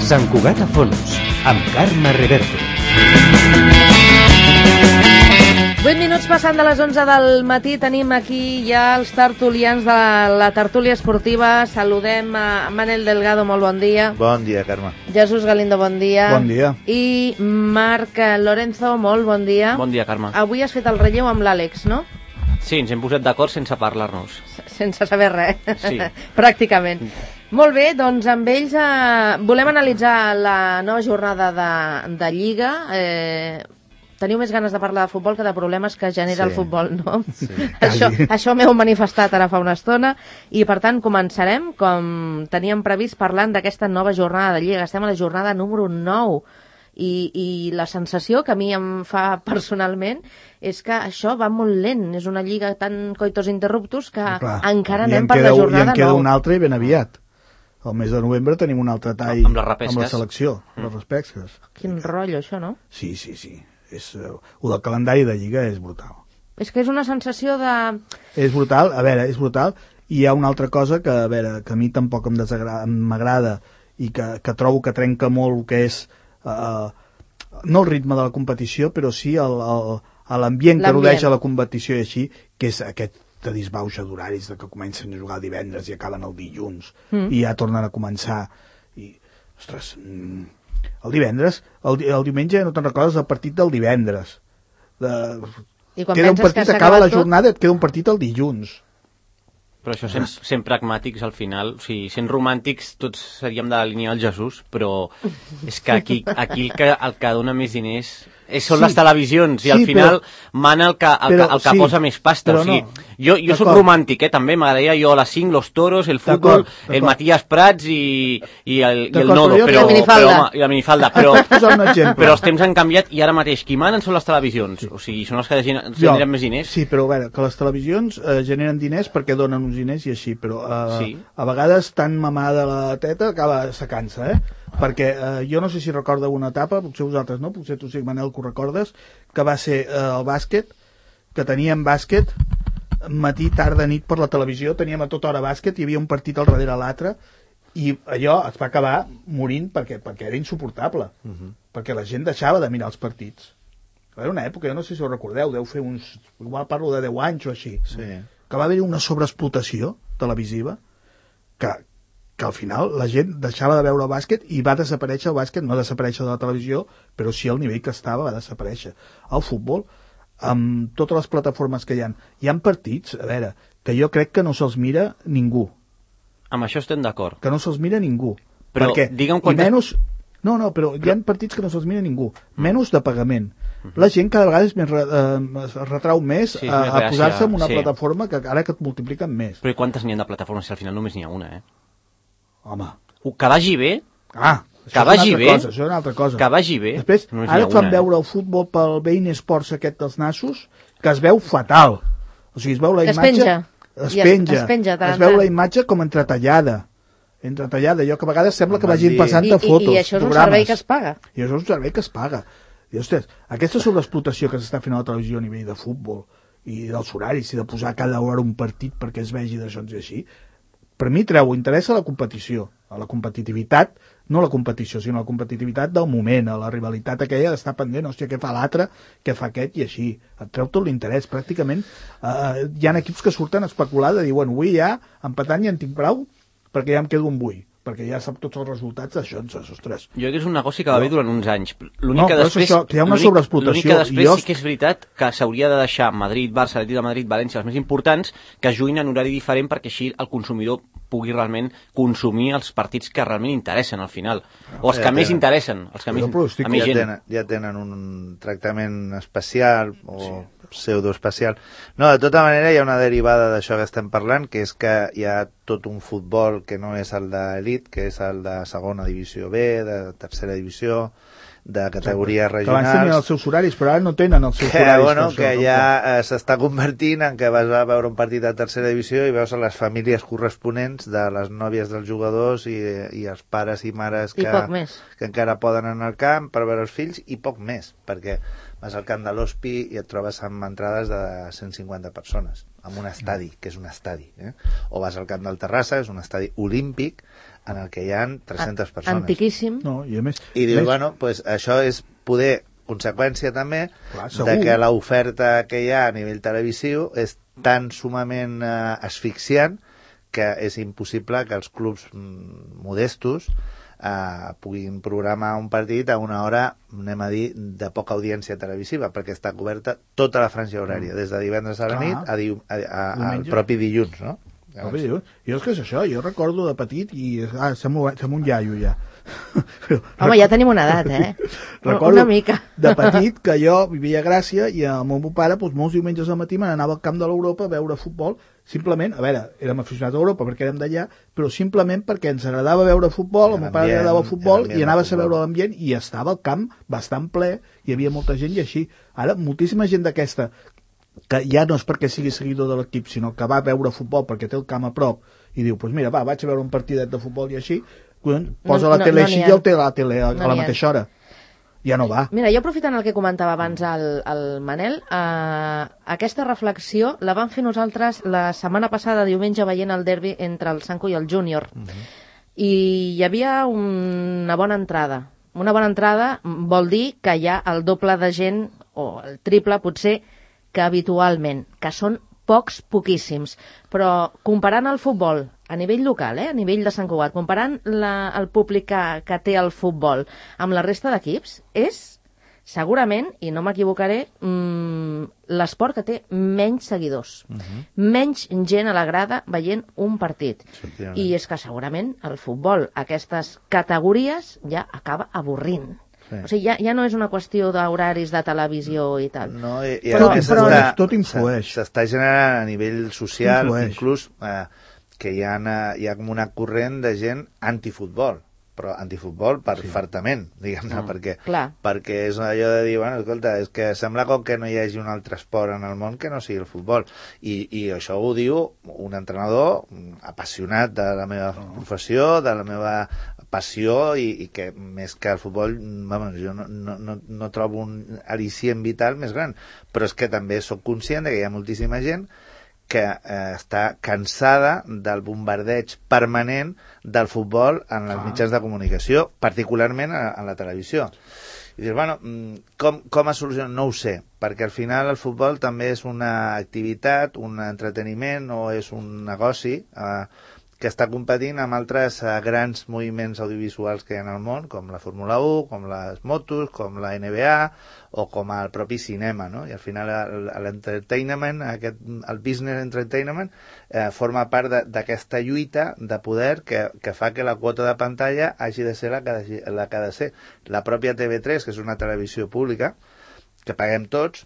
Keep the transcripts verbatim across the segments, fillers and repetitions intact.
Sant Cugat a fons, amb Carme Reverte. vuit minuts passant de les onze del matí, tenim aquí ja els tertulians de la tertúlia esportiva. Saludem a Manel Delgado, molt bon dia. Bon dia, Carme. Jesús Galindo, bon dia. Bon dia. I Marc Lorenzo, molt bon dia. Bon dia, Carme. Avui has fet el relleu amb l'Àlex, no? Sí, ens hem posat d'acord sense parlar-nos. Sense saber res. Sí. Pràcticament. Molt bé, doncs amb ells eh, volem analitzar la nova jornada de, de Lliga. Eh, teniu més ganes de parlar de futbol que de problemes que genera Sí. el futbol, no? Sí. Això, això m'heu manifestat ara fa una estona i per tant començarem com teníem previst parlant d'aquesta nova jornada de Lliga. Estem a la jornada número nou i, i la sensació que a mi em fa personalment és que això va molt lent. És una Lliga tan coitos interruptus que Clar, encara i anem en per queda, la I jornada en queda nou. un altre i ben aviat. Al mes de novembre tenim un altre tall Amb les repesques. amb la selecció, mm. les repesques. Quin rotllo, això, no? Sí, sí, sí. És, uh, el del calendari de Lliga és brutal. És que és una sensació de... És brutal, a veure, és brutal. I hi ha una altra cosa que, a veure, que a mi tampoc em desagrada, m'agrada i que, que trobo que trenca molt el que és... Uh, no el ritme de la competició, però sí l'ambient que rodeja la competició i així, que és aquest de disbauxa d'horaris, de que comencen a jugar divendres i acaben el dilluns, mm. i ja tornen a començar. I, ostres, mm, el divendres, el, el diumenge no te'n recordes del partit del divendres. De, I quan queda un penses partit, que s'ha acaba acabat la tot? jornada, et queda un partit el dilluns. Però això sent, sent pragmàtics al final, o sigui, sent romàntics tots seríem de la línia del Jesús, però és que aquí, aquí el, que, el que dona més diners és, són Sí. les televisions i Sí, al final però- mana el que, el, però que, el que sí, posa més pasta, però o sigui, no. jo, jo soc D'acord. romàntic, eh, també, m'agradaria jo a les cinc, los toros, el futbol, D'acord, el d'acord. Matías Prats i, i, el, i el D'acord, nodo, però jo- però, I la minifalda. però, home, i la minifalda, però, Et posar un exemple. però els temps han canviat i ara mateix qui manen són les televisions, o sigui, són els que gener- generen més diners. Sí, però a veure, que les televisions eh, generen diners perquè donen uns diners i així, però eh, Sí. a vegades tan mamada la teta acaba secant-se, eh? Perquè eh, jo no sé si recorda una etapa, potser vosaltres no, potser tu sí, Manel, que ho recordes, que va ser eh, el bàsquet, que teníem bàsquet matí, tarda, nit per la televisió, teníem a tota hora bàsquet, hi havia un partit al darrere l'altre, i allò es va acabar morint perquè, perquè era insuportable, uh -huh. perquè la gent deixava de mirar els partits. Era una època, jo no sé si ho recordeu, deu fer uns... igual parlo de deu anys o així, Sí. que va haver una sobreexplotació televisiva que, que al final la gent deixava de veure el bàsquet i va desaparèixer el bàsquet, no desaparèixer de la televisió, però sí al nivell que estava va desaparèixer. El futbol, amb totes les plataformes que hi ha, hi ha partits, a veure, que jo crec que no se'ls mira ningú, Amb això estem d'acord. que no se'ls mira ningú. Però perquè, digue'm i quantes- menys... No, no, però hi ha partits que no se'ls mira ningú. Menys de pagament. La gent cada vegada és més, re- eh, es retrau més Sí, és a, més a gràcia, posar-se en una sí. plataforma que ara que et multipliquen més. Però i quantes n'hi ha de plataformes si al final només n'hi ha una, eh? Home, Que vagi bé, ah, això Que és vagi una altra bé, cosa, això és una altra cosa. que vagi bé. Després, només ara n'hi ha et fan una, veure el futbol pel Bein Sports aquest dels nassos, que es veu fatal. O sigui, es veu la Que es imatge... penja. Es I es- penja. es penja, tant es en veu tant. la imatge com entretallada. Entretallada. Jo que a vegades sembla que Em van vagin dir- passant I, de i, fotos. I això és un programes. servei que es paga. I això és un servei que es paga. I, ostres, aquesta sobreexplotació que s'està fent a la televisió a nivell de futbol i dels horaris i de posar cada hora un partit perquè es vegi d'això i així, per mi treu interès a la competició, a la competitivitat, no a la competició, sinó a la competitivitat del moment, a la rivalitat aquella d'estar pendent, hòstia, què fa l'altre, què fa aquest i així. Et treu tot l'interès. Pràcticament eh, hi ha equips que surten a especular de dir, bueno, avui ja empatant ja en tinc prou perquè ja em quedo un vull, perquè ja sap tots els resultats d'això, ostres. Jo crec que és un negoci que va bé durant uns anys. L'únic No, que però és després, això, que hi ha una l'únic- sobreexplotació. L'únic que després Jo- sí que és veritat que s'hauria de deixar Madrid, Barça, Atlètic de Madrid, València, els més importants, que juguin en horari diferent perquè així el consumidor pugui realment consumir els partits que realment interessen al final. O els Ja que més tenen. interessen, els que més, Jo, però estic- a més ja, gent. tenen, ja tenen un tractament especial o sí. pseudoespecial. No, de tota manera hi ha una derivada d'això que estem parlant, que és que hi ha tot un futbol que no és el d'elit, que és el de segona divisió B, de tercera divisió, de categories Que abans tenien regionals, els seus horaris, però ara no tenen els seus que, horaris. bueno, per això, que tampoc. ja eh, s'està convertint en que vas a veure un partit de tercera divisió i veus a les famílies corresponents de les nòvies dels jugadors i, i els pares i mares I que, poc més. que encara poden anar al camp per veure els fills i poc més, perquè vas al camp de l'Hospi i et trobes amb entrades de cent cinquanta persones, amb un estadi, que és un estadi, eh? O vas al camp del Terrassa, és un estadi olímpic, en el que hi ha tres-centes persones. Antiquíssim. No, i a més... I dius, més, bueno, pues això és poder, conseqüència també, Clar, de segur. que l'oferta que hi ha a nivell televisiu és tan sumament eh, asfixiant que és impossible que els clubs mm, modestos eh, puguin programar un partit a una hora, anem a dir, de poca audiència televisiva, perquè està coberta tota la franja horària, des de divendres a la Clar. nit a, diu, a, a, al Diumenge. propi dilluns, no? No, jo, jo és que és això, jo recordo de petit i ah, sembla, sembla un iaio ja. Home, ja tenim una edat, eh? Recordo Una mica. de petit que jo vivia a Gràcia i amb el meu pare doncs, molts diumenges al matí me n'anava al camp de l'Europa a veure futbol, simplement, a veure, érem aficionats a Europa perquè érem d'allà, però simplement perquè ens agradava veure futbol, al meu pare li agradava el futbol i anaves a veure l'ambient i estava el camp bastant ple, hi havia molta gent i així. Ara, moltíssima gent d'aquesta que ja no és perquè sigui seguidor de l'equip, sinó que va a veure futbol perquè té el camp a prop i diu, doncs pues mira, va, vaig a veure un partidet de futbol i així, posa No, la no, tele no així n'hi ha. i el té la tele a, No a la n'hi ha. mateixa hora. Ja no va. Mira, jo aprofitant el que comentava abans el, el Manel, eh, aquesta reflexió la vam fer nosaltres la setmana passada, diumenge, veient el derbi entre el Sanco i el Júnior. Uh-huh. I hi havia una bona entrada. Una bona entrada vol dir que hi ha el doble de gent, o el triple potser, que habitualment, que són pocs, poquíssims. Però comparant el futbol a nivell local, eh, a nivell de Sant Cugat, comparant la, el públic que, que té el futbol amb la resta d'equips, és segurament, i no m'equivocaré, mmm, l'esport que té menys seguidors. Uh-huh. Menys gent a la grada veient un partit. I és que segurament el futbol, aquestes categories, ja acaba avorrint. Sí. O sigui, ja, ja no és una qüestió d'horaris de televisió i tal. No, i, i però, a més però, està, tot influeix. S'està generant a nivell social, Influeix. inclús eh, que hi ha, hi ha com una corrent de gent antifutbol, però antifutbol per sí. fartament, diguem-ne, mm, perquè, perquè és allò de dir, bueno, escolta, és que sembla com que no hi hagi un altre esport en el món que no sigui el futbol. I, i això ho diu un entrenador apassionat de la meva professió, de la meva passió i, i que més que el futbol, vamos, jo no, no, no, no trobo un al·licient vital més gran, però és que també sóc conscient de que hi ha moltíssima gent que eh, està cansada del bombardeig permanent del futbol en els ah. mitjans de comunicació, particularment a, a la televisió. I dius, bueno, com, com es soluciona? No ho sé, perquè al final el futbol també és una activitat, un entreteniment o és un negoci eh, que està competint amb altres eh, grans moviments audiovisuals que hi ha en el món, com la Fórmula u, com les motos, com la N B A o com el propi cinema, no? I al final l'entertainment, aquest, el business entertainment, eh, forma part d'aquesta lluita de poder que, que fa que la quota de pantalla hagi de ser la que, de, la que ha de ser. La pròpia T V tres, que és una televisió pública, que paguem tots,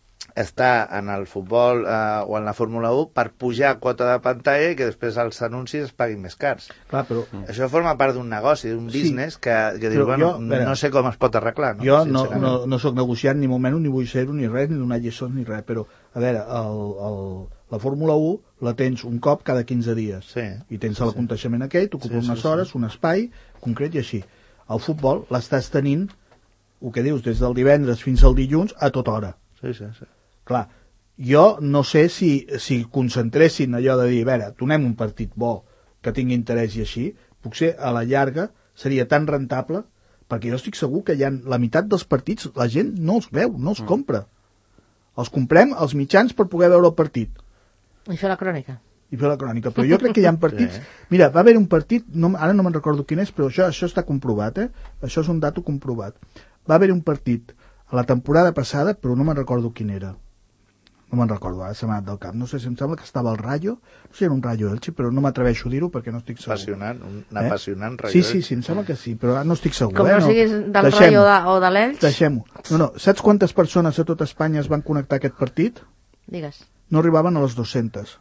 està en el futbol eh, o en la Fórmula u per pujar quota de pantalla i que després els anuncis es paguin més cars. Clar, però... Això forma part d'un negoci, d'un sí, business que, que diu, bueno, jo, vera, no sé com es pot arreglar. No? Jo no, no, no soc negociant ni molt menys, ni vull ser-ho, ni res, ni donar lliçons, ni res, però, a veure, el, el, la Fórmula u la tens un cop cada quinze dies. Sí. I tens l'aconteixement aquell, t'ocupa sí, unes sí, hores, sí. un espai concret i així. El futbol l'estàs tenint, el que dius, des del divendres fins al dilluns, a tota hora. Sí, sí, sí. Clar, jo no sé si, si concentressin allò de dir, a veure, donem un partit bo que tingui interès i així, potser a la llarga seria tan rentable, perquè jo estic segur que hi ha la meitat dels partits la gent no els veu, no els mm. compra. Els comprem els mitjans per poder veure el partit. I fer la crònica. I fer la crònica, però jo crec que hi ha partits... Sí. Mira, va haver un partit, no, ara no me'n recordo quin és, però això, això està comprovat, eh? Això és un dato comprovat. Va haver un partit a la temporada passada, però no me'n recordo quin era. No me'n recordo, ara se m'ha anat del cap. No sé si em sembla que estava el Rayo, no sé si era un Rayo Elche, però no m'atreveixo a dir-ho perquè no estic segur. Apassionant, un eh? apassionant Rayo Sí, sí, sí, em sembla que sí, però no estic segur. Com eh? no siguis del Rayo de, o de l'Elx? Deixem-ho. No, no, saps quantes persones a tot Espanya es van connectar a aquest partit? Digues. No arribaven a les dues-centes.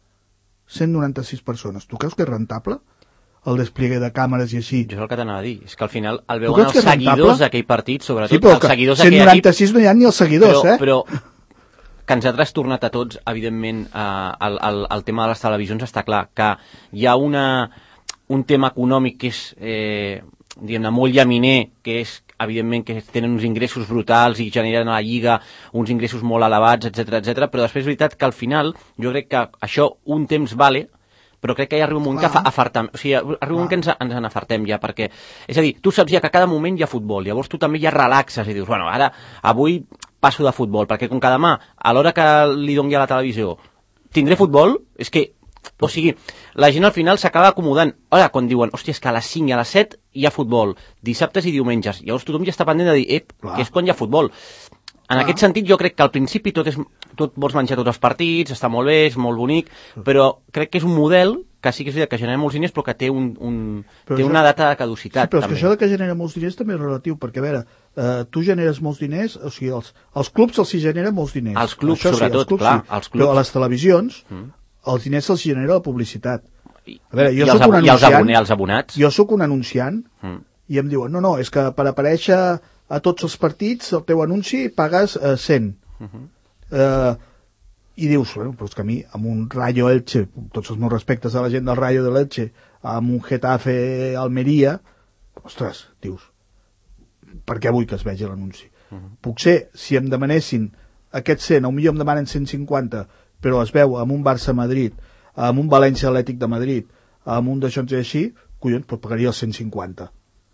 cent noranta-sis persones. Tu creus que és rentable? El despliegue de càmeres i així. Jo és el que t'anava a dir. És que al final el veuen els seguidors d'aquell partit, sobretot sí, els seguidors d'aquell equip. cent noranta-sis no hi ha ni els seguidors, però, eh? Però que ens ha trastornat a tots, evidentment, eh, el, el, el tema de les televisions està clar, que hi ha una, un tema econòmic que és, eh, diguem-ne, molt llaminer, que és, evidentment, que tenen uns ingressos brutals i generen a la Lliga uns ingressos molt elevats, etcètera, etcètera, però després és veritat que al final jo crec que això un temps vale, però crec que ja arriba un moment que afartem, o sigui, arriba un moment que ens, ens n'afartem ja, perquè, és a dir, tu saps ja que a cada moment hi ha futbol, llavors tu també ja relaxes i dius, bueno, ara, avui passo de futbol, perquè com que demà, a l'hora que li doni a la televisió, tindré futbol, és que, o sigui, la gent al final s'acaba acomodant. Ara, quan diuen, hòstia, és que a les cinc i a les set hi ha futbol, dissabtes i diumenges, llavors tothom ja està pendent de dir, ep, que és quan hi ha futbol. En aquest sentit, jo crec que al principi tot és, tot vols menjar tots els partits, està molt bé, és molt bonic, però crec que és un model que sí que és veritat que genera molts diners, però que té, un, un, té això, una data de caducitat. Sí, però és també. que això de que genera molts diners també és relatiu, perquè a veure, eh, tu generes molts diners, o sigui, els, els clubs els hi genera molts diners. Els clubs, això, sobretot, sí, els clubs, clar, sí. els clubs. Però a les televisions, Mm. els diners se'ls genera la publicitat. I, A veure, jo i, soc els, un i els, anunciant, abonats, els abonats. Jo sóc un anunciant Mm. i em diuen, no, no, és que per aparèixer a tots els partits, el teu anunci, pagues eh, cent. Uh -huh. eh, I dius, bueno, però és que a mi, amb un Rayo Elche, tots els meus respectes a la gent del Rayo de l'Elche, amb un Getafe Almeria, ostres, dius, per què vull que es vegi l'anunci? Uh -huh. Puc ser, si em demanessin aquests cent, potser em demanen cent cinquanta, però es veu amb un Barça Madrid, amb un València Atlètic de Madrid, amb un d'això i així, collons, doncs pagaria els cent cinquanta.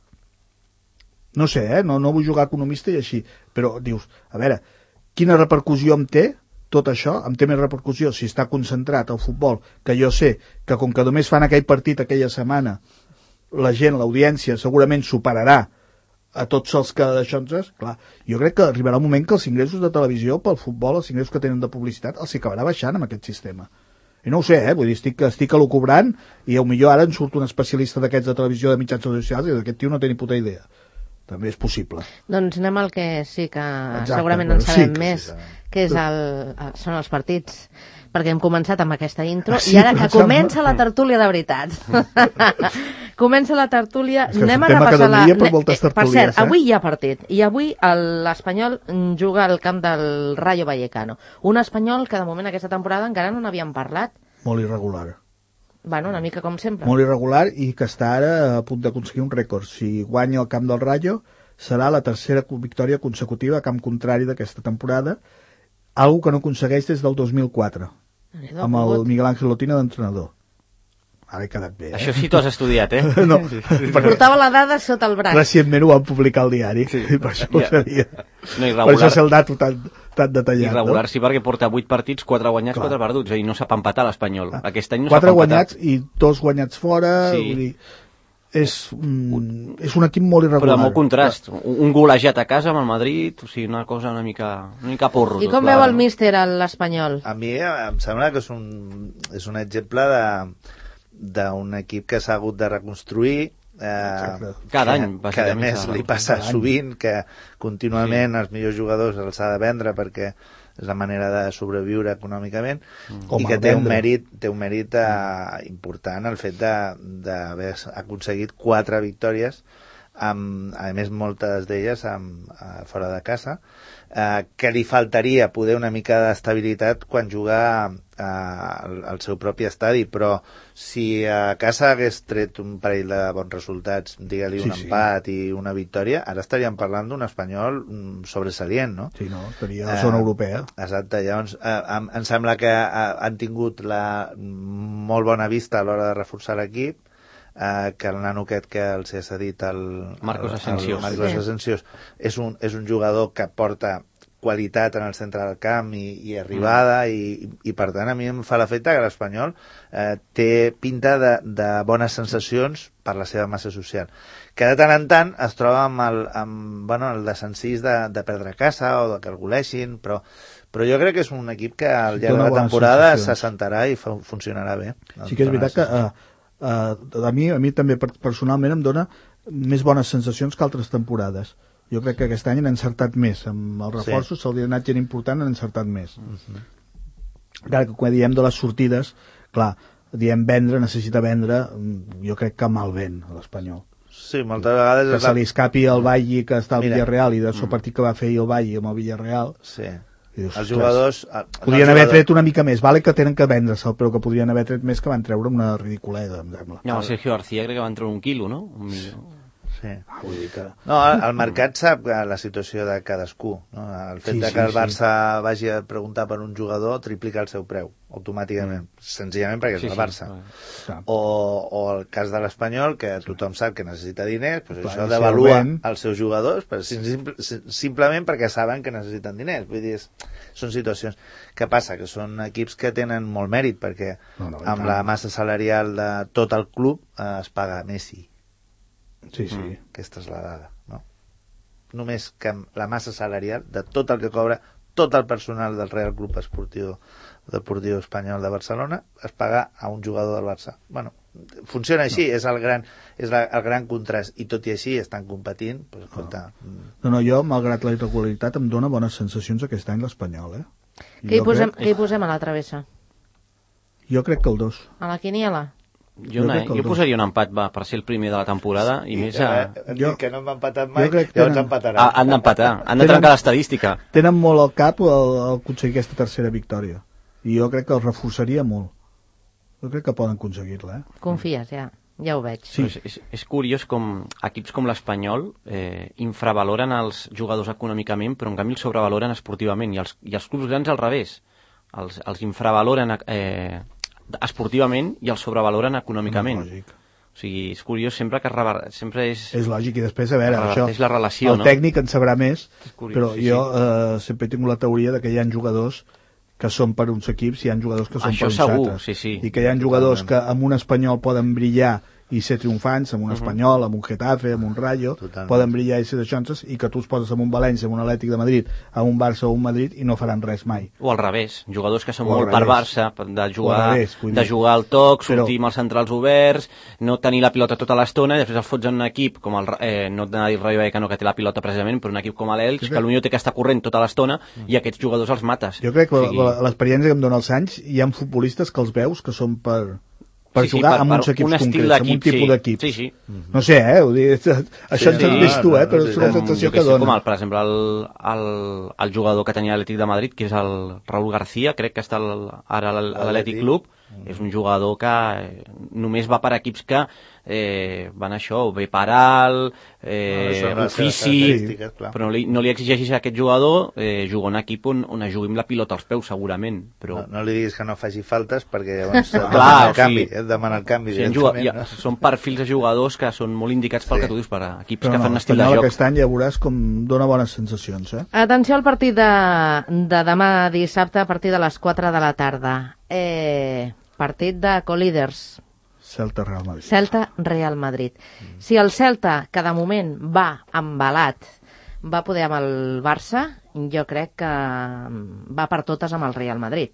No sé, eh? No, no vull jugar economista i així, però dius, a veure, quina repercussió em té tot això? Em té més repercussió si està concentrat al futbol, que jo sé que com que només fan aquell partit aquella setmana, la gent, l'audiència, segurament superarà a tots els que d'això, clar, jo crec que arribarà un moment que els ingressos de televisió pel futbol, els ingressos que tenen de publicitat, els acabarà baixant amb aquest sistema. I no ho sé, eh? Vull dir, estic, estic elucubrant i potser ara en surt un especialista d'aquests de televisió de mitjans socials i aquest tio no té ni puta idea. També és possible. Doncs anem al que sí que Exacte, segurament en sabem sí, més, sí, que és el, el, són els partits. Perquè hem començat amb aquesta intro Sí, i ara que però comença la tertúlia de veritat. Comença la tertúlia, És que anem sortem a a repassar cada la... dia per ne- moltes eh, Per tertúlies, cert, eh? avui hi ha partit i avui el- l'Espanyol juga al camp del Rayo Vallecano. Un Espanyol que de moment aquesta temporada encara no n'havíem parlat. Molt irregular. Bueno, una mica com sempre. Molt irregular i que està ara a punt d'aconseguir un rècord. Si guanya el camp del Rayo, serà la tercera victòria consecutiva a camp contrari d'aquesta temporada, algo que no aconsegueix des del dos mil quatre, Déu-n'hi-do, amb el pogut. Miguel Ángel Lotina d'entrenador. Ara he quedat bé, eh? Això sí t'ho has estudiat, eh? No, Portava la dada sota el braç. recentment ho van publicar al diari, sí. I per això ho Ja. sabia. No, Per això irregular, és el dato tan, tan detallat. irregular no? sí, perquè porta vuit partits, quatre guanyats, Clar. quatre perduts, i no sap empatar l'Espanyol. Aquest any no Quatre sap empatar. guanyats i dos guanyats fora, Sí. vull dir, és, un, és un equip molt Però irregular. de molt contrast. Un, un golejat a casa amb el Madrid, o sigui, una cosa una mica, una mica porro. I tot com plegat, veu el no? míster a l'Espanyol? A mi eh, em sembla que és un, és un exemple de d'un equip que s'ha hagut de reconstruir eh, Exacte. Cada que, any, que a bàsicament, més s'ha de li reconstruir passa cada any. sovint que contínuament els millors jugadors els ha de vendre perquè és la manera de sobreviure econòmicament O i que té un malvendre. mèrit, té un mèrit eh, important el fet de- d'haver aconseguit quatre victòries amb, a més moltes d'elles amb, a, fora de casa eh, que li faltaria poder una mica d'estabilitat quan juga eh, al, al seu propi estadi, però si a casa hagués tret un parell de bons resultats, digue-li Sí, un sí. empat i una victòria, ara estaríem parlant d'un Espanyol mm, sobresalient, no? Sí, no, estaria a la zona Eh, europea. Exacte, llavors eh, em, em sembla que eh, han tingut la molt bona vista a l'hora de reforçar l'equip, eh, que el nano aquest que els ha cedit el, Marcos el- Asensios. el Marcos Sí. Asensios és un, és un jugador que porta qualitat en el centre del camp i, i arribada mm. i, i per tant a mi em fa l'efecte que l'Espanyol eh, té pinta de, de bones sensacions per la seva massa social, que de tant en tant es troba amb el, amb, bueno, el desencís de, de perdre a casa o de que el goleixin, però, però jo crec que és un equip que al Sí, llarg de dona la bones temporada sensacions. s'assentarà i fa, funcionarà bé. Sí que és veritat que uh, uh, a, mi, a mi també per- personalment em dona més bones sensacions que altres temporades. Jo crec que aquest any han encertat més amb els reforços, sí. Se'ls ha anat gent important, han encertat més. Uh-huh. Clar, que quan diem de les sortides, clar, diem vendre, necessita vendre, mm, jo crec que malvent a l'Espanyol. Sí, moltes vegades... Que és se la- li escapi el Valli que està al Mira. Villarreal i del seu partit que va fer ahir el Valli amb el Villarreal. Sí. I dius, Els ostres, jugadors... el- podrien els haver jugadors- tret una mica més, vale que tenen que vendre-se'l, però que podrien haver tret més, que van treure una ridiculeda, em sembla. No, Sergio García crec que van treure un quilo, no? Un milió. Sí. Ah, vull dir que... No, el, el mercat sap la situació de cadascú. No? El fet Sí, de sí, que el sí. Barça vagi a preguntar per un jugador triplica el seu preu, automàticament. Mm. Senzillament perquè és Sí, el sí. Barça. Clar. O, o el cas de l'Espanyol, que tothom sap que necessita diners, doncs Clar, això i si devalua el ven- els seus jugadors per, simple, simplement perquè saben que necessiten diners. Vull dir, és, són situacions. Què passa? Que són equips que tenen molt mèrit, perquè No, no, i amb tant. la massa salarial de tot el club eh, es paga Messi. Sí, sí. Mm. Aquesta és la dada, no? Només que amb la massa salarial de tot el que cobra tot el personal del Real Club Esportiu Deportiu Espanyol de Barcelona es paga a un jugador del Barça. Bueno, funciona així, no. és, el gran, és la, el gran contrast, i tot i així estan competint, pues, escolta... No. no, no, jo, malgrat la irregularitat, em dóna bones sensacions aquest any l'Espanyol, eh? Què hi, Jo posem, crec, què hi posem a la travessa? jo crec que el dos. A la quiniela? Jo, Jo no, crec que el jo dos. posaria un empat, va, per ser el primer de la temporada, i més a... Eh, hem Jo- dit que no hem empatat mai, jo crec que llavors tenen- empataran. Ah, han d'empatar, han de Tenen- trencar l'estadística. Tenen molt al cap el, el aconseguir aquesta tercera victòria. I jo crec que el reforçaria molt. Jo crec que poden aconseguir-la, eh? Confies, ja. Ja ho veig. Sí. És, és, és curiós com equips com l'Espanyol eh, infravaloren els jugadors econòmicament, però en canvi els sobrevaloren esportivament, i els, i els clubs grans al revés. Els, els infravaloren eh, esportivament i els sobrevaloren econòmicament. Lògic. O sigui, és curiós sempre que rever... sempre és... És lògic, i després, a veure, això... reverteix la relació, el no? tècnic en sabrà més, És curiós, però sí, jo sí. eh, sempre he tingut la teoria de que hi ha jugadors que són per uns equips i hi ha jugadors que són Això per uns segur, altres. sí, sí. I que hi ha jugadors que amb un Espanyol poden brillar i ser triomfants, amb un Mhm. Espanyol, amb un Getafe, amb un Rayo, Totalment. poden brillar i ser d'aixonses, i que tu els poses amb un València, amb un Atlètic de Madrid, amb un Barça o un Madrid, i no faran res mai. O al revés, jugadors que són O al molt per revés. Barça, de jugar, revés, vull de dir. jugar al toc, Però- sortir amb els centrals oberts, no tenir la pilota tota l'estona, i després el fots en un equip com el, eh, no et dir el Rayo Vallecano que té la pilota precisament, però un equip com l'Elx, Sí, que potser té que estar corrent tota l'estona, i aquests jugadors els mates. Jo crec que O sigui, la- l'experiència que em dona els anys, hi ha futbolistes que els veus que són per, per sí, sí, jugar per- amb per uns equips un estil concrets, amb un d'equip, tipus sí. d'equip. Sí, sí. No sé, eh? Ho dic, això ens sí, has vist tu, eh? no, Però no, és una com- sensació jo que sé, com dona. el, per exemple, el, el, el jugador que tenia l'Atlètic de Madrid, que és el Raúl García, crec que està al, ara a l'Atlètic L'Atlètic. Club, és un jugador que eh, només va per equips que eh, van això, bé per alt, eh, Són les seves ofici, característiques, clar. però no li, no li exigeixis a aquest jugador eh, jugar a un equip on, on es jugui amb la pilota als peus, segurament. Però... No, no li diguis que no faci faltes perquè llavors et Clar, demana o el canvi, sigui, et demana el canvi Sí, en juga, directament, ja, no? són perfils de jugadors que són molt indicats pel Sí. que tu dius, per a equips Però que no, fan un estil de l'Espanyol joc. aquest any ja veuràs com dona bones sensacions, eh? Atenció al partit de, de demà dissabte a partir de les quatre de la tarda. Eh, partit de co-líders. Celta Real Madrid. Celta-Real Madrid. Si el Celta, que de moment va embalat, va poder amb el Barça, jo crec que va per totes amb el Real Madrid.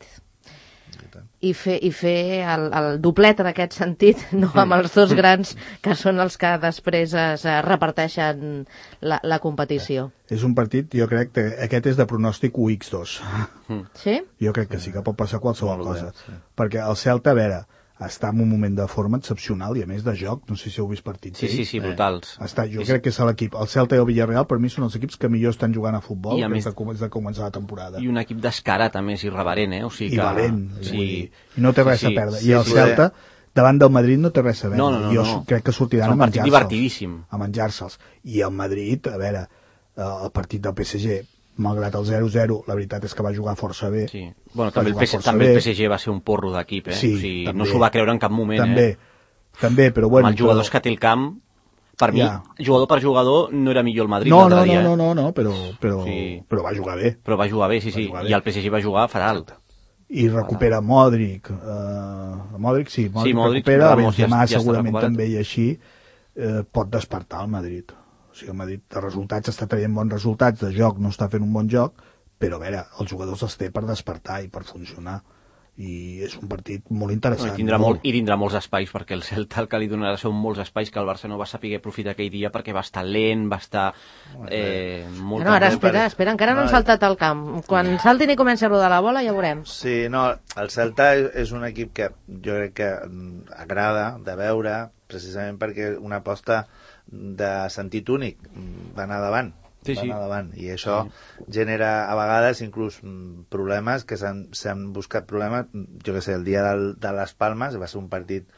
I fer, i fer el, el doblet en aquest sentit, no amb els dos grans que són els que després es eh, reparteixen la, la competició. És un partit, jo crec que aquest és de pronòstic u ics dos. Sí? Jo crec que sí, que pot passar qualsevol Molt bé, cosa. sí. Perquè el Celta, a veure, està en un moment de forma excepcional i a més de joc, no sé si heu vist partits. Sí, sí, sí, brutals. Està, jo Sí, sí. crec que és l'equip. El Celta i el Villarreal, per mi, són els equips que millor estan jugant a futbol I a des més- de, com- des de començar la temporada. I un equip descarat, a més, irreverent, eh? O sigui I que... valent. Sí. Vull dir, I no té res Sí, a perdre. sí, I el sí, Celta, davant del Madrid, no té res a veure. No, no, no, jo no. crec que sortiran És a un partit menjar-se'ls. divertidíssim. A menjar-se'ls. I el Madrid, a veure, eh, el partit del P S G, malgrat el zero zero, la veritat és que va jugar força bé. Sí. Bueno, Va també el, jugar P S, força també el bé. P S G va ser un porro d'equip, eh? Sí, o sigui, també. no s'ho va creure en cap moment, també, eh? també, però bueno... Amb els jugadors però... que té el camp, per mi, Ja. jugador per jugador, no era millor el Madrid No, no, l'altre no, dia, no, eh? no, no, però, però, Sí. però va jugar bé. Però va jugar bé, sí, Va sí. jugar bé. I el P S G va jugar fatal. I recupera Modric. Uh, Modric, sí, Modric, Sí, Modric, recupera. Ramos ja- Benzema ja està segurament recuperat. també, i així eh, pot despertar el Madrid. O sigui, el Madrid de resultats està traient bons resultats, de joc no està fent un bon joc, però a veure, els jugadors els té per despertar i per funcionar. I és un partit molt No, interessant. i, tindrà molt, I tindrà molts espais, perquè el Celta el que li donarà són molts espais que el Barça no va saber aprofitar aquell dia perquè va estar lent, va estar eh, molt... No, ara bé, espera, pare. espera, encara no han No, saltat al camp. Quan saltin i comenci a rodar la bola ja veurem. Sí, no, el Celta és és un equip que jo crec que mm, agrada de veure, precisament perquè una aposta de sentit únic, mm, va anar davant, Sí, va sí. anar davant, i això genera a vegades inclús mm, problemes, que s'han s'han buscat problemes, jo que sé, el dia del, de les Palmes va ser un partit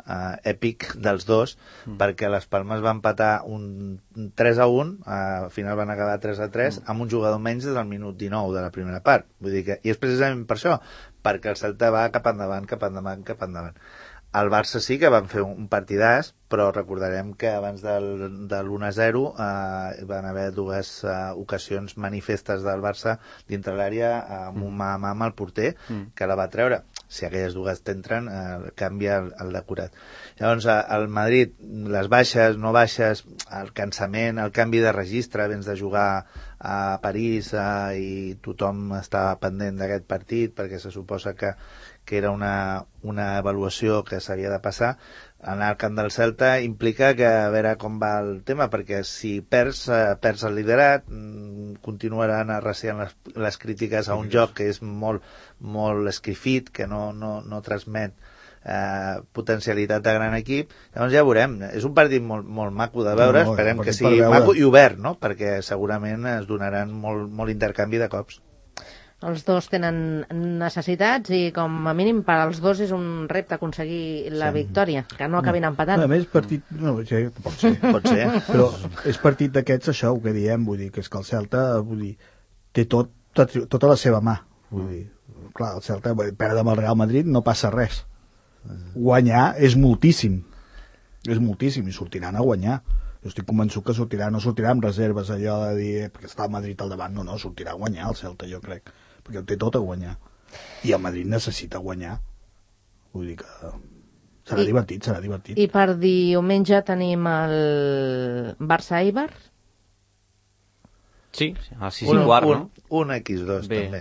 uh, èpic dels dos, mm. perquè les Palmes van empatar un tres a un, uh, al final van acabar tres a tres, mm. amb un jugador menys des del minut dinou de la primera part. Vull dir que, i és precisament per això, perquè el Celta va cap endavant, cap endavant, cap endavant. El Barça sí que van fer un partidàs, però recordarem que abans del, de l'u a zero eh, van haver dues eh, ocasions manifestes del Barça dintre l'àrea amb un mà a mà amb el porter, mm. que la va treure. Si aquelles dues t'entren, eh, canvia el, el decorat. Llavors, el Madrid, les baixes, no baixes, el cansament, el canvi de registre, vens de jugar a París eh, i tothom estava pendent d'aquest partit perquè se suposa que que era una, una avaluació que s'havia de passar, anar al camp del Celta implica que a veure com va el tema, perquè si perds, eh, perds el liderat, continuaran arreciant les, les crítiques a un joc que és molt, molt esquifit, que no, no, no transmet eh, potencialitat de gran equip. Llavors ja veurem, és un partit molt, molt maco de veure, no, no, esperem que sigui maco i obert, no? Perquè segurament es donaran molt, molt intercanvi de cops. Els dos tenen necessitats i com a mínim per als dos és un repte aconseguir la sí. victòria, que no acabin empatant. A més, partit... No, sí, pot ser. Pot ser. Però és partit d'aquests, això, el que diem, vull dir, que és que el Celta, vull dir, té tot, tot, tota la seva mà. Vull dir, clar, el Celta, perdre amb el Real Madrid no passa res. Guanyar és moltíssim. És moltíssim, i sortiran a guanyar. Jo estic convençut que sortirà, no sortirà amb reserves allò de dir, eh, perquè està el Madrid al davant, no, no, sortirà a guanyar el Celta, jo crec, perquè ho té tot a guanyar. I el Madrid necessita guanyar. Vull dir que serà I, divertit, serà divertit. I per diumenge tenim el Barça-Eibar? Sí, al sis i quart, no? Un equis dos, bé. També.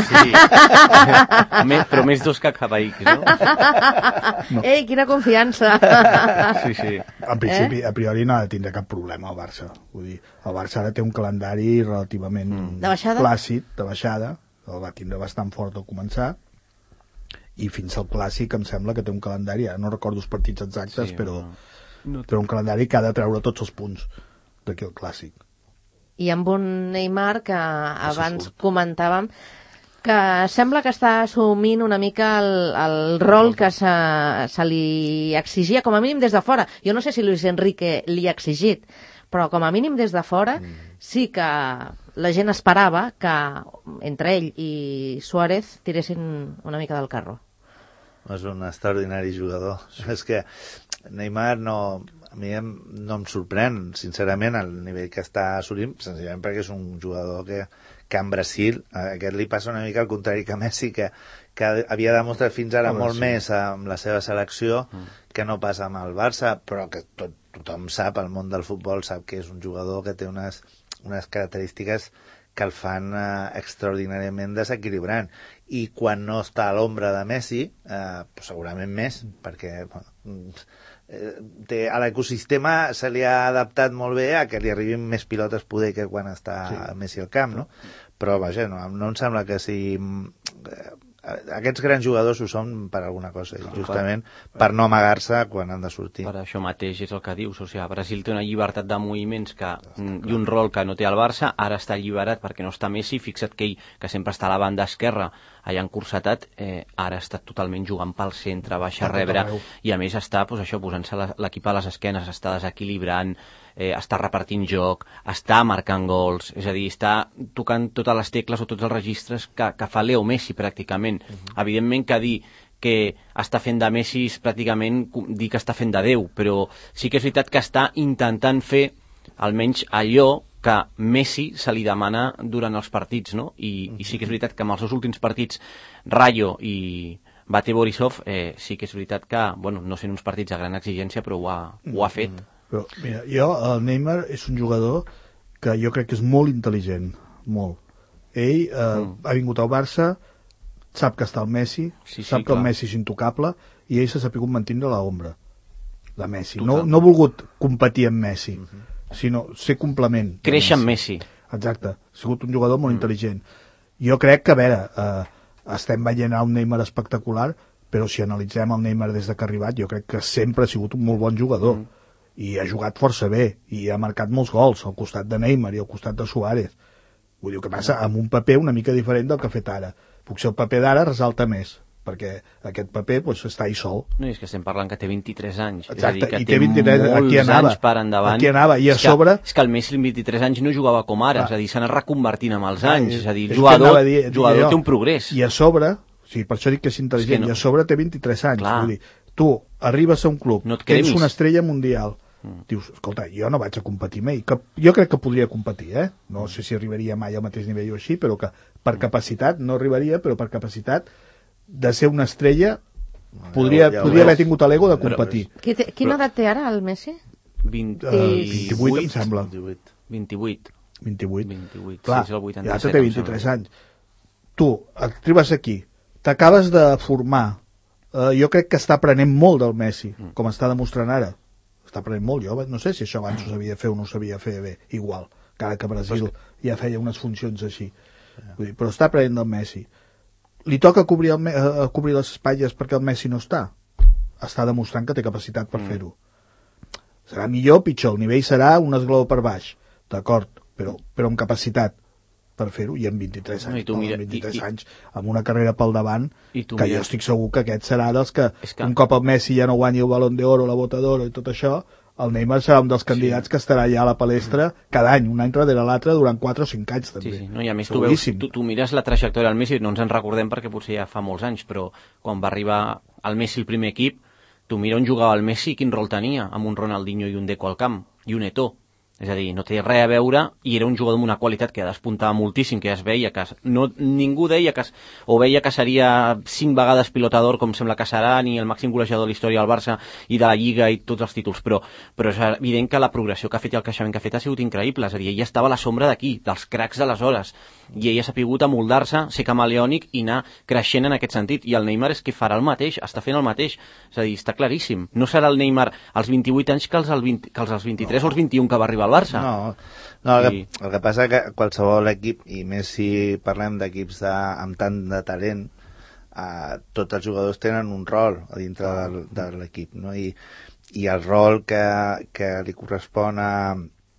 Sí. més, però més dos que cap a X, no? no? Ei, quina confiança! sí, sí. En principi, eh? a priori no ha de tindre cap problema el Barça. Vull dir, el Barça ara té un calendari relativament mm. de baixada? plàcid, de baixada. El va tindre bastant fort al començar. I fins al Clàssic em sembla que té un calendari, ara no recordo els partits exactes, sí, però, no. però un calendari que ha de treure tots els punts d'aquí al Clàssic. I amb un Neymar que abans comentàvem que sembla que està assumint una mica el, el rol que se, se li exigia, com a mínim des de fora. Jo no sé si Luis Enrique li ha exigit, però com a mínim des de fora sí que la gent esperava que entre ell i Suárez tiressin una mica del carro. És un extraordinari jugador. Sí. És que Neymar no... a mi no em sorprèn, sincerament, el nivell que està assolint, senzillament perquè és un jugador que, que en Brasil, a aquest li passa una mica al contrari que Messi, que, que havia demostrat fins ara molt sí. més amb la seva selecció mm. que no passa amb el Barça, però que tot, tothom sap, el món del futbol sap que és un jugador que té unes, unes característiques que el fan eh, extraordinàriament desequilibrant. I quan no està a l'ombra de Messi, eh, segurament més, perquè... Bueno, té, a l'ecosistema se li ha adaptat molt bé a que li arribin més pilotes poder que quan està sí. Messi al camp, no? Però vaja, no, no em sembla que si aquests grans jugadors ho són per alguna cosa, no, justament per, per no amagar-se quan han de sortir. Per això mateix és el que dius, o sigui, Brasil té una llibertat de moviments que, i un rol que no té el Barça, ara està alliberat perquè no està Messi, fixa't que ell, que sempre està a la banda esquerra, allà encursetat, eh, ara està totalment jugant pel centre, baixa a rebre, i a més està pues, això posant-se l'equip a les esquenes, està desequilibrant, eh, està repartint joc, està marcant gols, és a dir, està tocant totes les tecles o tots els registres que, que fa Leo Messi pràcticament. Uh-huh. Evidentment que dir que està fent de Messi és pràcticament dir que està fent de Déu, però sí que és veritat que està intentant fer almenys allò que Messi se li demana durant els partits, no? I, uh-huh. i sí que és veritat que amb els seus últims partits Rayo i Bate Borisov eh, sí que és veritat que, bueno, no sent uns partits de gran exigència, però ho ha, ho ha fet. Uh-huh. Però, mira, jo, el Neymar és un jugador que jo crec que és molt intel·ligent, molt. Ell eh, mm. ha vingut al Barça, sap que està el Messi, sí, sí, sap que clar. El Messi és intocable, i ell s'ha sapigut mantenir l'ombra de Messi. No, no ha volgut competir amb Messi, mm-hmm. sinó ser complement. Créixer amb Messi. Exacte, ha sigut un jugador molt mm. intel·ligent. Jo crec que, a veure, eh, estem veient un Neymar espectacular, però si analitzem el Neymar des que ha arribat, jo crec que sempre ha sigut un molt bon jugador. Mm. I ha jugat força bé, i ha marcat molts gols al costat de Neymar i al costat de Suárez. Vull dir, que passa amb un paper una mica diferent del que ha fet ara. Potser el paper d'ara resalta més, perquè aquest paper pues, està ahí sol. No, és que estem parlant que té vint-i-tres anys. Exacte, és a dir, que i té, té vint-i-tres, molts aquí anava, anys per endavant. Aquí anava, i a és que, sobre... És que el Messi amb vint-i-tres anys no jugava com ara, Ah. és a dir, s'ha anat reconvertint amb els Ah, anys, és- és a dir, és el el que jugador, anava a dir- jugador dir jo. té un progrés. I a sobre, o sigui, per això dic que és intel·ligent, És que no. i a sobre té vint-i-tres anys. Clar. Vull dir, tu arribes a un club, No et tens cremis. una estrella mundial, mm. dius, escolta, jo no vaig a competir mai, que jo crec que podria competir, eh? No sé si arribaria mai al mateix nivell o així, però que per capacitat no arribaria, però per capacitat de ser una estrella podria, ja ho podria haver veus. tingut l'ego de Però- competir. Qui té, quina edat té ara el Messi? vint, Uh, vint-i-vuit, em sembla. divuit. vint-i-vuit. vint-i-vuit. vint-i-vuit. Clar, Sí, és el vuitanta-set, ja té em vint-i-tres sembla. anys. Tu, arribes aquí, t'acabes de formar, eh, jo crec que està aprenent molt del Messi, Mm. com està demostrant ara. Està aprenent molt, jo no sé si això abans ho sabia fer o no ho sabia fer bé, igual, encara que Brasil ja feia unes funcions així. Vull dir, però està aprenent del Messi. Li toca cobrir, el, Me- eh, cobrir les espatlles perquè el Messi no està. Està demostrant que té capacitat per Mm. fer-ho. Serà millor o pitjor, el nivell serà un esglaó per baix, d'acord, però, però amb capacitat per fer-ho, i amb vint-i-tres No, i anys, tu Pol, mira- amb vint-i-tres i- i- anys, amb una carrera pel davant, I tu que mira- jo estic segur que aquest serà dels que, És que- un cop el Messi ja no guanyi el Balón d'Oro, la Bota d'Oro i tot això, el Neymar serà un dels candidats sí. que estarà allà a la palestra cada any, un any darrere l'altre, durant quatre o cinc anys també. Sí, sí. No, i a més tu, veus, Seguríssim. tu, tu mires la trajectòria del Messi, no ens en recordem perquè potser ja fa molts anys, però quan va arribar el Messi al primer equip, tu mira on jugava el Messi i quin rol tenia, amb un Ronaldinho i un Deco al camp, i un Eto'o. És a dir, no té res a veure i era un jugador amb una qualitat que despuntava moltíssim, que ja es veia que... No, ningú deia que... O veia que seria cinc vegades pilotador, com sembla que serà, ni el màxim golejador de la història del Barça i de la Lliga i tots els títols, però, però és evident que la progressió que ha fet i el creixement que ha fet ha sigut increïble. És a dir, ella estava a la sombra d'aquí, dels cracs d'aleshores, i ella s'ha pogut amoldar-se, ser camaleònic i anar creixent en aquest sentit. I el Neymar és que farà el mateix, està fent el mateix. És a dir, està claríssim. No serà el Neymar als vint-i-vuit anys que els, al vint, que els als vint-i-tres no. o als vint-i-un que va arribar al Barça. No, no el, I... que, el que passa que qualsevol equip, i més si parlem d'equips de, amb tant de talent, eh, tots els jugadors tenen un rol a dintre del, de l'equip, no? I, i el rol que, que li correspon a,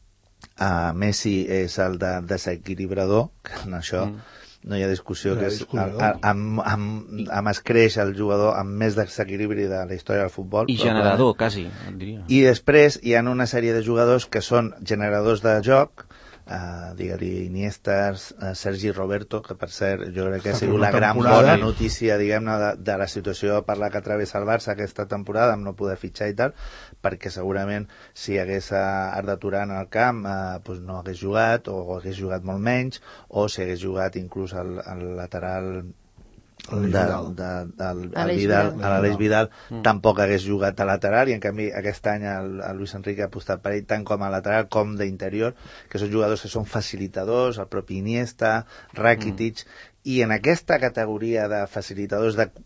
a Messi és el de desequilibrador, que en això mm. no hi ha discussió, No hi ha que és discussió. el, el, amb, amb, amb es creix el jugador amb més desequilibri de la història del futbol. I generador, quasi, et diria. I després hi ha una sèrie de jugadors que són generadors de joc, uh, digue-li Iniesta, uh, Sergi Roberto, que per cert jo crec que ha sigut la gran bona notícia, diguem-ne, de, de la situació per la que travessa el Barça aquesta temporada, amb no poder fitxar i tal, perquè segurament si hagués uh, Arda Turan al camp uh, doncs no hagués jugat, o hagués jugat molt menys, o si hagués jugat inclús al, al lateral de, de, del Aleix Vidal, Vidal. a l'Aleix Vidal Mm. tampoc hagués jugat a lateral, i en canvi aquest any el, el Luis Enrique ha apostat per ell tant com a lateral com d'interior, que són jugadors que són facilitadors, el propi Iniesta, Rakitic, mm. i en aquesta categoria de facilitadors, de,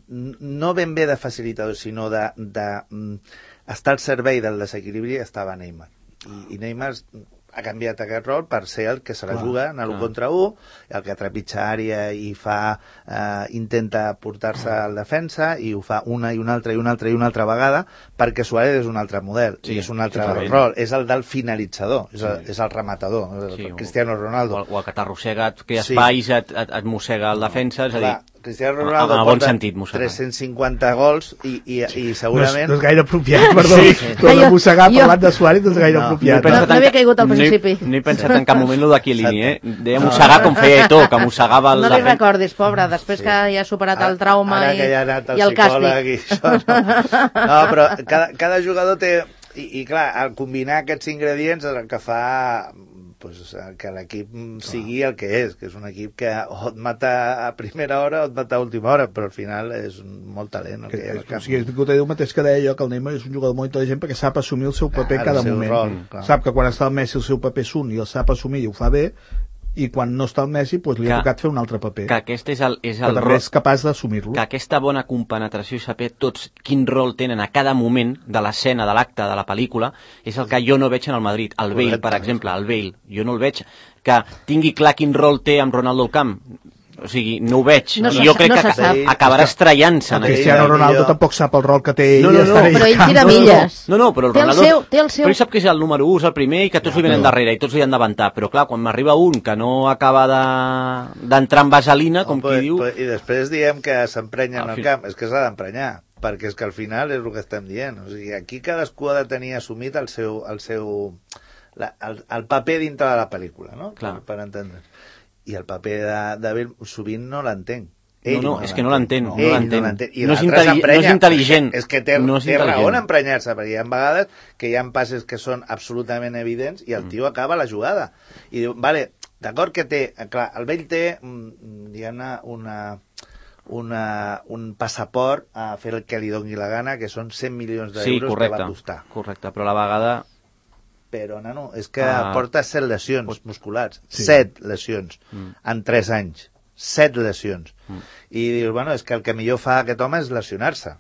no ben bé de facilitadors, sinó de, de, de estar al servei del desequilibri, estava Neymar. I, i Neymar ha canviat aquest rol per ser el que se la Clar, juga en l'un contra un, el que trepitja àrea i fa, eh, intenta portar-se al defensa, i ho fa una i una altra i una altra i una altra vegada, perquè Suárez és un altre model, Sí, i és un altre totalment. rol, és el del finalitzador, és, el, Sí. és el rematador, el Sí, Cristiano Ronaldo. O, o el que t'arrossega, et crea Sí. espais, et, et, et mossega el defensa, és a dir... Clar, Cristiano Ronaldo en el bon porta sentit, mossegar. tres-cents cinquanta gols i, i, i No és, segurament... no és gaire apropiat, perdó. Sí. Sí. Però de Jo- mossegar jo- parlant de Suárez no és gaire No. apropiat. he pensat No en havia ca- caigut al no he- principi. No he pensat en cap moment lo d'Aquilini, eh? Exacte. Deia mossegar com feia Eto'o, que mossegava el No li defensa. recordis, pobre, després Sí. que ja ha superat Ara- el trauma ara i, que ja ha anat al i el psicòleg càstig. i això, no. no, però cada, cada jugador té... I, I clar, al combinar aquests ingredients és el que fa pues, que l'equip sigui el que és, que és un equip que o et mata a primera hora o et mata a última hora, però al final és molt talent el que, Que, hi ha al és, o camp. sigui, és el mateix que deia jo, que el Neymar és un jugador molt intel·ligent perquè sap assumir el seu paper Clar, cada el seu moment. rol, clar. Sap que quan està el Messi el seu paper és un i el sap assumir i ho fa bé, i quan no està el Messi pues, li ha Que- tocat fer un altre paper. Que aquest és el, és que el també rol, és capaç d'assumir-lo. que aquesta bona compenetració i saber tots quin rol tenen a cada moment de l'escena, de l'acte, de la pel·lícula, és el que jo no veig en el Madrid. El Bale, per Correcte. exemple, el Bale, jo no el veig que tingui clar quin rol té amb Ronaldo al camp. O sigui, no ho veig. No I se jo sa- crec no que se aca- sap. acabarà estrellant-se. El en aquest Cristiano millor. Ronaldo tampoc sap el rol que té ell. No, no, i no. estarà Però ell allà. tira No, no, no. milles. No, no, però el Té el Ronaldo... seu- té el seu- Però ell sap que és el número u, és el primer, i que tots li venen darrere, i tots li han d'avantar. Però clar, quan m'arriba un que no acaba de- d'entrar en vaselina, com Però- qui diu... però- I després diem que s'emprenya en Al el fi- camp. És que s'ha d'emprenyar, perquè és que al final és el que estem dient. O sigui, aquí cadascú ha de tenir assumit el seu... El seu la, el, el paper dintre de la pel·lícula, no? Clar. Per, per entendre. I el paper de, de Bill sovint no l'entenc. No, no, és que no l'entén, no Ell l'entén. l'entén. I No és l'altre intel·li- s'emprenya. no és intel·ligent. És que té, No és té raó intel·ligent. en emprenyar-se, perquè hi ha vegades que hi ha passes que són absolutament evidents i el Mm. tio acaba la jugada. I diu, vale, d'acord que té... Clar, el vell té, mm, diguem-ne, una, una, un passaport a fer el que li doni la gana, que són cent milions d'euros Sí, que correcte, va costar. correcte, però a la vegada... Però, nano, és que Ah. porta set lesions musculars. Sí. Set lesions Mm. en tres anys. Set lesions. Mm. I dius, bueno, és que el que millor fa aquest home és lesionar-se.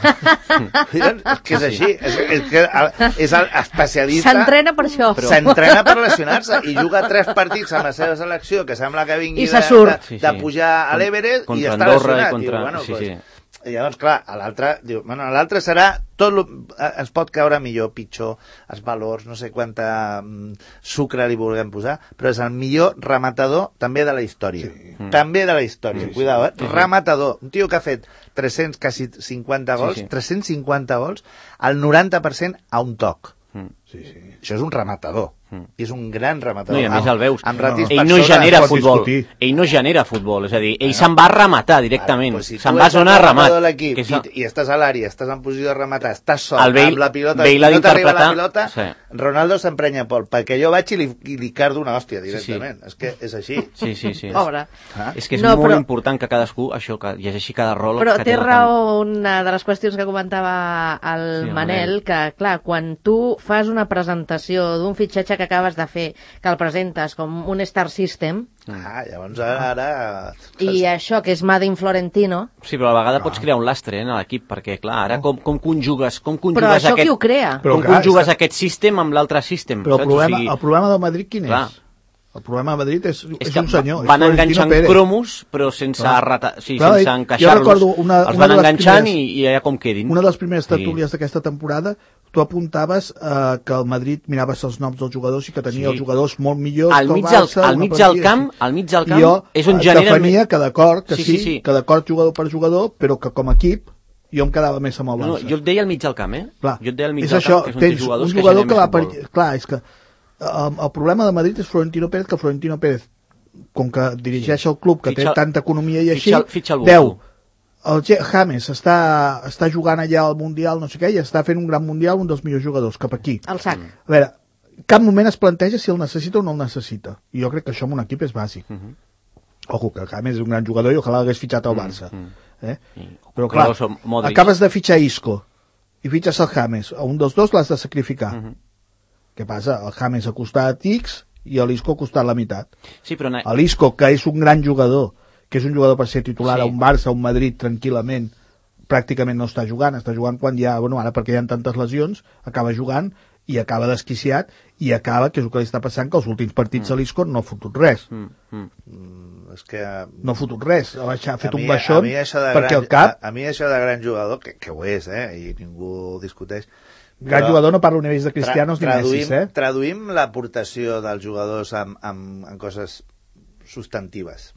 És que és així. És, és que el, és el especialista... S'entrena per això. S'entrena per lesionar-se i juga tres partits amb la seva selecció, que sembla que vingui I se de, surt. de, Sí, de sí. pujar a l'Everest i Contra està Andorra lesionat. i contra... Diu, bueno, sí, pues, sí. I llavors, clar, a l'altre diu, bueno, a l'altre serà tot lo, es pot caure millor, pitjor, els valors, no sé quanta mm, sucre li vulguem posar, però és el millor rematador també de la història. Sí. També de la història, sí, cuidao, eh? Sí, sí. Rematador. Un tio que ha fet tres-cents, quasi cinquanta gols, Sí, sí. tres-cents cinquanta gols, el noranta per cent a un toc. Mm. Sí, sí. Això és un rematador. Mm. I és un gran rematador. No, i a més el veus. Amb ratis Ell per no sobre, genera es pot futbol. discutir. Ell no genera futbol. És a dir, ell se'n va a rematar directament. Pues si se'n tu va a ets el zona de rematador remat. de l'equip Que és el- i, i estàs a l'àrea, estàs en posició de rematar, estàs sol, El Bale- amb la pilota, Bale i ha no t'arriba la d'interpretar- pilota, sí. Ronaldo s'emprenya Pol, perquè jo vaig i li, i li cardo una hòstia directament. És que és així. Sí, sí, sí. Pobre. Ah. És que és No, molt però- important que cadascú, això, que llegeixi cada rol Però que té té al camp. raó una de les qüestions que comentava el Sí, el Manel, Manel. que, clar, quan tu fas una presentació d'un fitxatge que acabes de fer, que el presentes com un Star System, Ah, llavors ara... ara... i això que és Made in Florentino, Sí, però a la vegada pots crear un lastre eh, en l'equip, perquè, clar, ara com, com conjugues, com però conjugues això aquest... qui ho crea? Però, com clar, conjugues és que- aquest sistema amb l'altre sistema, Però el saps? problema, O sigui, el problema del Madrid quin clar. és? El problema de Madrid és, és és que un senyor. van és Florentino enganxant Pérez. cromos, però sense, Clar. rata... sí, Clar, sense jo encaixar-los. recordo una- Els una van de les enganxant primeres- i, i allà com quedin. Una de les primeres Sí. tertúlies d'aquesta temporada, tu apuntaves eh, que el Madrid miraves els noms dels jugadors i que tenia Sí. els jugadors molt millors Al que el mig del- Barça. al una mig del plantilla camp- així. al mig del I camp jo és on eh, genera defenia més- que d'acord, que Sí, sí, sí, sí. que d'acord jugador per jugador, però que com a equip jo em quedava més amb el No, no, Barça. jo et deia al mig del camp, eh? Clar, Jo et deia al mig és del això, camp, que és on tens té jugadors un jugador que, que va generen per... més futbol. Clar, és que el, el problema de Madrid és Florentino Pérez, que Florentino Pérez, com que dirigeix el club, que Fitxa- té tanta economia i així, fitxa el- fitxa el deu, Burko. el Ge- James està, està jugant allà al Mundial, no sé què, i està fent un gran Mundial, un dels millors jugadors, cap aquí. El sac. A veure, cap moment es planteja si el necessita o no el necessita. I jo crec que això en un equip és bàsic. Mhm. Ojo, que James és un gran jugador i ojalà l'hagués fitxat al Mm, Barça. mm. Eh? I- Però clar, Kroos o Modric. acabes de fitxar Isco i fitxes el James. A un dels dos l'has de sacrificar. Mhm. Què passa? El James ha costat X i l'Isco ha costat la meitat. Sí, però... na- L'Isco, que és un gran jugador, que és un jugador per ser titular Sí. a un Barça, a un Madrid, tranquil·lament, pràcticament no està jugant, està jugant quan hi ha, bueno, ara perquè hi ha tantes lesions, acaba jugant i acaba desquiciat i acaba, que és el que li està passant, que els últims partits Mm. a l'Isco no ha fotut res. Mm, mm. Mm, és que... No ha fotut res, ha, baixat, ha fet a mi- un baixón a mi això de perquè gran, el cap, a, a mi això de gran jugador, que, que ho és, eh, i ningú ho discuteix, gran però jugador no parla a nivells de Cristianos tra ni Messi, eh? traduïm l'aportació dels jugadors en, en, en coses substantives.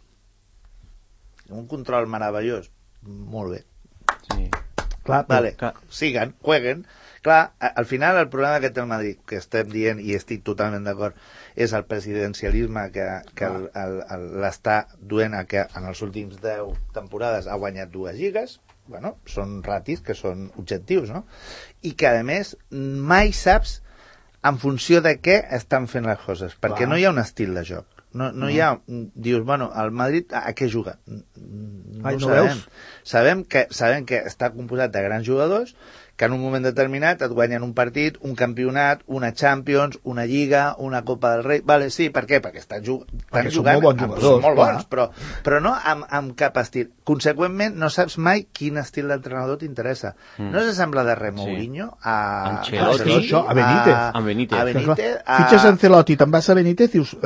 Un control meravellós, molt bé. Sí. Clar, però, Vale, Clar. siguen, jueguen. Clar, a- al final el problema que té el Madrid, que estem dient i estic totalment d'acord, és el presidencialisme que, que el- el- el- l'està duent a que en els últims deu temporades ha guanyat dues lligues. Bueno, són ratis que són objectius, no? I que, a més, mai saps en funció de què estan fent les coses, perquè Clar. no hi ha un estil de joc. No, no hi ha... Dius, bueno, el Madrid a, a què juga? No Ai, ho no sabem. veus? Sabem que, sabem que està composat de grans jugadors que en un moment determinat et guanyen un partit, un campionat, una Champions, una Lliga, una Copa del Rei. Vale, sí, per què? Perquè estan, ju estan Perquè són jugant... molt bons amb- jugadors, són molt clar. bons, però, però no amb, amb cap estil. Conseqüentment, no saps mai quin estil d'entrenador t'interessa. Mm. No s'assembla de res Sí. Mourinho a... Ancelotti. Ancelotti, Això, a Benítez. A Benítez. A Clar, Benítez, a... fitxes Ancelotti, te'n vas a Benítez i dius, a veure,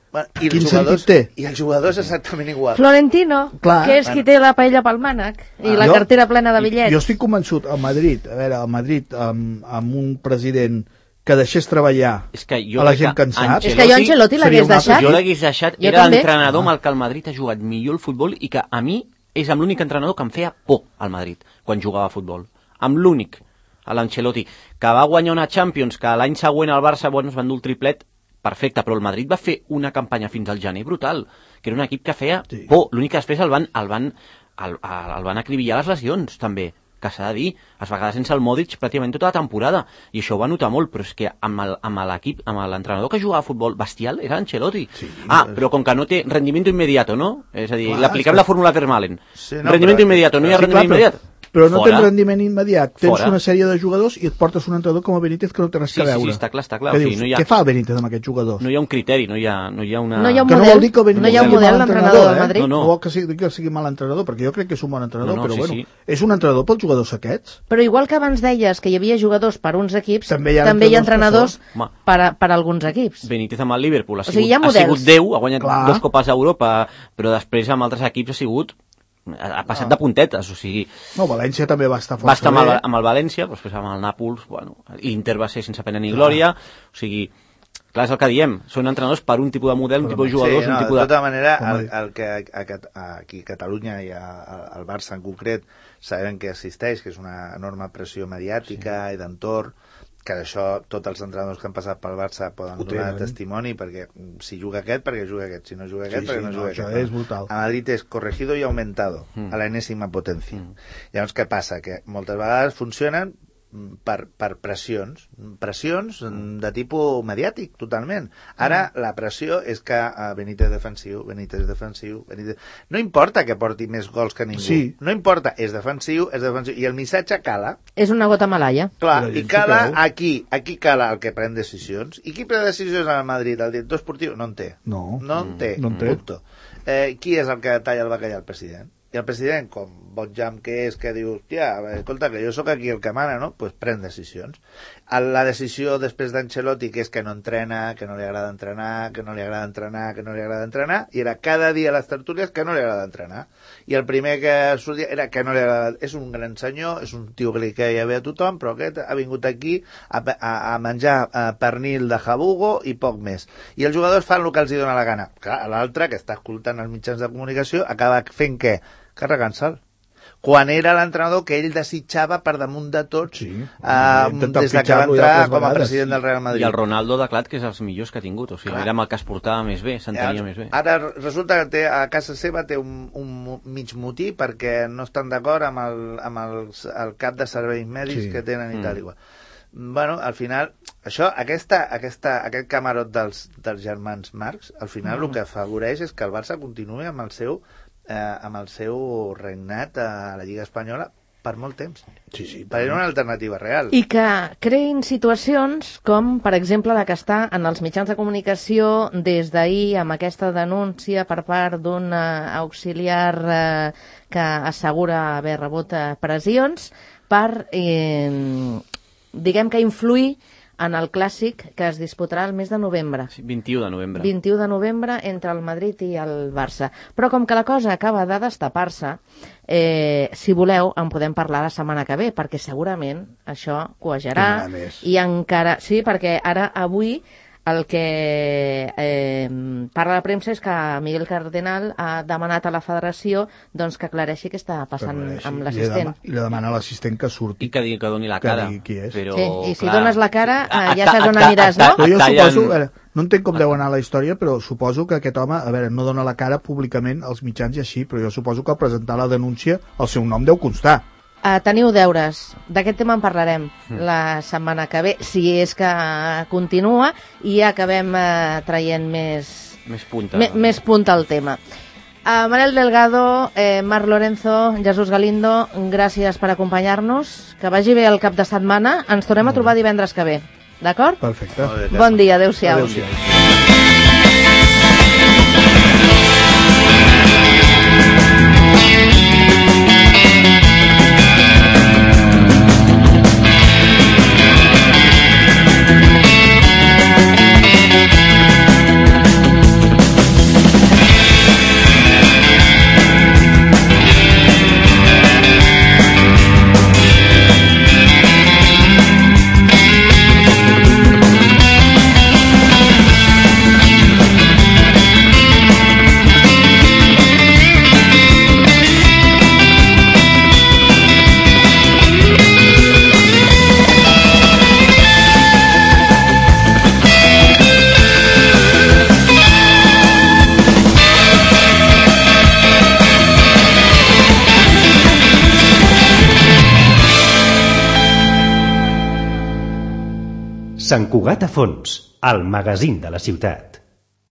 Bueno, i, Quin els jugadors, sentit té? I els jugadors exactament igual. Florentino, Clar. que és qui té la paella pel mànec i la Jo- cartera plena de bitllets. Jo estic convençut, a Madrid, a veure, a Madrid, amb, amb un president que deixés treballar És que jo a la crec gent que que en sap... És que jo Ancelotti seria l'hagués un altre deixat. Jo l'hagués deixat, Jo era també. l'entrenador amb el que el Madrid ha jugat millor el futbol i que a mi és amb l'únic entrenador que em feia por al Madrid quan jugava a futbol. Amb l'únic, a l'Ancelotti, que va guanyar una Champions, que l'any següent el Barça bueno, es va endur el triplet, perfecte, però el Madrid va fer una campanya fins al gener brutal, que era un equip que feia Sí. por. L'únic que després el van, el van, el, el van acribillar les lesions, també, que s'ha de dir, es va quedar sense el Modric pràcticament tota la temporada, i això ho va notar molt, però és que amb el- amb l'equip, amb l'entrenador que jugava a futbol bestial era Ancelotti. Sí, ah, és- però com que no té rendimiento inmediato, no? És a dir, Clar, l'apliquem és que- la fórmula Vermaelen. Sí, no, rendimiento però- inmediato, no hi ha Sí, rendiment clar, immediat. Però no Fora. tens rendiment immediat. Tens Fora. una sèrie de jugadors i et portes un entrenador com a Benítez que no té res Sí, a sí, veure. sí, està clar, està clar. Que O sigui, dius, no hi ha- què fa el Benítez amb aquests jugadors? No hi ha un criteri, no hi ha, no hi ha una... No hi ha un que no model, vol dir que el Benítez no hi ha un sigui model mal d'entrenador del eh? Madrid. No, no. No vol que sigui, que sigui mal entrenador, perquè jo crec que és un bon entrenador, No, no, però sí, bueno, sí. és un entrenador pels jugadors aquests. Però igual que abans deies que hi havia jugadors per uns equips, També hi ha també hi ha entrenadors entrenadors Home. per, a, per a alguns equips. Benítez amb el Liverpool ha O sigut, sigui, hi ha ha models. sigut Déu, ha guanyat Clar. dos copes d'Europa, però després amb altres equips ha sigut ha ha passat de puntetes, o sigui No, València també va estar força va estar amb el, bé. amb el València, però després amb el Nàpols, bueno, l'Inter va ser sense pena ni glòria, o sigui, clar, és el que diem, són entrenadors per un tipus de model, un tipus de jugadors, sí, no, un tipus de de... tota manera, Com a el, dir. el que a, a, Cat- aquí a Catalunya i a, a- al Barça en concret sabem que existeix, que és una enorme pressió mediàtica sí. i d'entorn, que d'això tots els entrenadors que han passat pel Barça poden Ho donar tenen. testimoni, perquè mm, si juga aquest, perquè juga aquest, si no juga aquest, Sí, perquè sí, no, no, juga això aquest. és brutal. A Madrid és corregido i aumentado, Mm. a la enèsima potència. Mm. Llavors, què passa? Que moltes vegades funcionen mm, per, per pressions, pressions mm, de tipus mediàtic, totalment. Ara la pressió és que uh, Benítez defensiu, Benítez defensiu, Benítez... No importa que porti més gols que ningú. Sí. No importa, és defensiu, és defensiu. I el missatge cala, És una gota malaia. clar, I la i gent cala s'ho creu. aquí, aquí cala el que pren decisions. I qui pren decisions al Madrid? El director esportiu? No en té. No. No en té. No en té. Punto. Eh, qui és el que talla el bacallà? El president. I el president, com bon jam que és, que diu, hòstia, escolta, que jo sóc aquí el que mana, no? Doncs pues pren decisions. La decisió després d'Ancelotti, que és que no entrena, que no li agrada entrenar, que no li agrada entrenar, que no li agrada entrenar, i era cada dia a les tertúlies que no li agrada entrenar. I el primer que sortia era que no li agrada... És un gran senyor, és un tio que li queia bé a tothom, però aquest ha vingut aquí a, a, a menjar a pernil de jabugo i poc més. I els jugadors fan el que els hi dona la gana. Clar, l'altre, que està escoltant els mitjans de comunicació, acaba fent què? Carregant-se'l. Quan era l'entrenador que ell desitjava per damunt de tots Sí. eh, Intentat des de que va fitxar-lo ja entrar altres com a vegades. president del Real Madrid. I el Ronaldo ha declarat que és els millors que ha tingut, o sigui, Clar. era amb el que es portava més bé, s'entenia més bé. Ara resulta que té, a casa seva té un, un mig motí perquè no estan d'acord amb, el, amb el, el cap de serveis mèdics Sí. que tenen i Mm. tal i igual. Bueno, al final, això, aquesta, aquesta, aquest camarot dels, dels germans Marx, al final mm. el que afavoreix és que el Barça continuï amb el seu, eh, amb el seu regnat a la Lliga Espanyola per molt temps. Sí, sí. Per una alternativa real. I que creïn situacions com, per exemple, la que està en els mitjans de comunicació des d'ahir amb aquesta denúncia per part d'un eh, auxiliar eh, que assegura haver rebut eh, pressions per, eh, diguem que influir en el clàssic que es disputarà el mes de novembre. Sí, vint-i-u de novembre. vint-i-u de novembre entre el Madrid i el Barça. Però com que la cosa acaba de destapar-se, eh, si voleu en podem parlar la setmana que ve, perquè segurament això coejarà Tindrà més. i encara... Sí, perquè ara, avui, el que eh, parla la premsa és que Miguel Cardenal ha demanat a la federació doncs, que aclareixi què està passant Però, amb I l'assistent. li demana a l'assistent que surti. I que digui que doni la Que cara. digui qui és. Però, Sí, i si clar, dones la cara, eh, a- ja a- saps on a- aniràs, a- no? a- Però jo tallen- suposo, a veure, no entenc com deu anar la història, però suposo que aquest home, a veure, no dona la cara públicament als mitjans i així, però jo suposo que al presentar la denúncia el seu nom deu constar. Uh, teniu deures. D'aquest tema en parlarem mm. la setmana que ve, si és que continua i acabem uh, traient més, Més punta. me, més punta al tema. Uh, Manel Delgado, eh, Marc Lorenzo, Jesús Galindo, gràcies per acompanyar-nos. Que vagi bé el cap de setmana. Ens tornem a trobar divendres que ve. D'acord? Perfecte. Molt bé, Bon dia, adeu-siau. Adéu-siau. Sant Cugat a Fons, el magazín de la ciutat.